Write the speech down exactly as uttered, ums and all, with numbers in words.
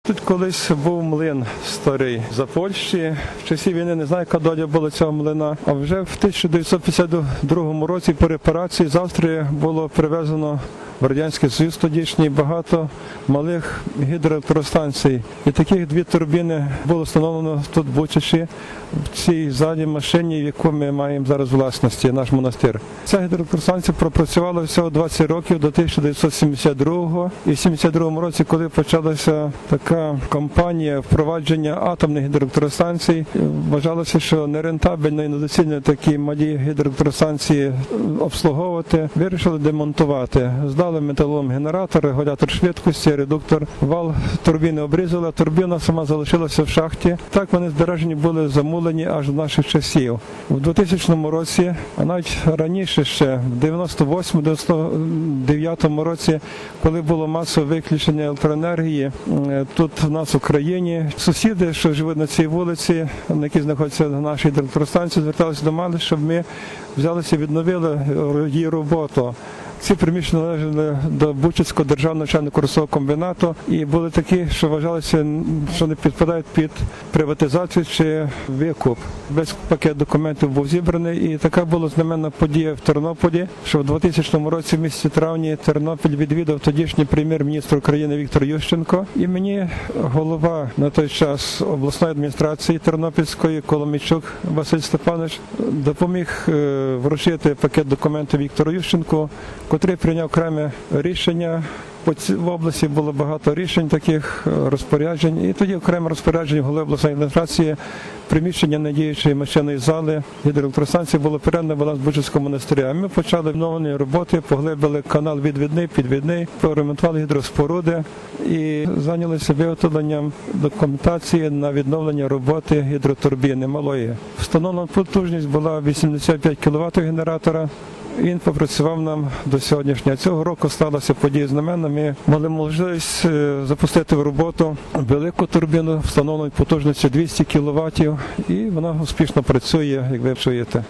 Тут колись був млин старий за Польщі. В часі війни не знаю, яка доля була цього млина. А вже в тисяча дев'ятсот п'ятдесят другому році по репарації з Австрії було привезено в Радянський Союз тодішній багато малих гідроелектростанцій. І таких дві турбіни було встановлено тут в Бучачі, в цій залі машині, яку ми маємо зараз в власності, наш монастир. Ця гідроелектростанція пропрацювала всього двадцять років до тисяча дев'ятсот сімдесят другого. І в сімдесят другому році, коли почалася така кампанія впровадження атомних гідроелектростанцій, вважалося, що нерентабельно і недоцільно такі малі гідроелектростанції обслуговувати, вирішили демонтувати. Здали металолом генератор, регулятор швидкості, редуктор, вал турбіни обрізали, а турбіна сама залишилася в шахті. Так вони збережені були, замулені аж до наших часів. У двохтисячному році, а навіть раніше ще, в дев'яносто восьмому - дев'яносто дев'ятому році, коли було масове виключення електроенергії, тут в нас в Україні сусіди, що живуть на цій вулиці, на якій знаходяться наші електростанції, зверталися до мене, щоб ми взялися і відновили її роботу. Ці приміщення належали до Бучацького державного навчально-курсового комбінату і були такі, що вважалися, що не підпадають під приватизацію чи викуп. Весь пакет документів був зібраний, і така була знаменна подія в Тернополі, що в двохтисячному році в місяці травні Тернопіль відвідав тодішній прем'єр-міністр України Віктор Ющенко. І мені голова на той час обласної адміністрації Тернопільської Коломійчук Василь Степанович допоміг вручити пакет документів Віктору Ющенку, котрий прийняв окреме рішення. В області було багато рішень таких, розпоряджень. І тоді окреме розпорядження голови обласної адміністрації, приміщення недіючої машинної зали гідроелектростанції було передано в баланс Бучацького монастиря. А ми почали відновлені роботи, поглибили канал відвідний, підвідний, поремонтували гідроспоруди і зайнялися виготовленням документації на відновлення роботи гідротурбіни малої. Встановлена потужність була вісімдесят п'ять кіловат генератора. Він попрацював нам до сьогоднішнього. Цього року сталася подія знаменна. Ми мали можливість запустити в роботу велику турбіну, встановленою потужністю двісті кіловатів, і вона успішно працює, як ви чуєте.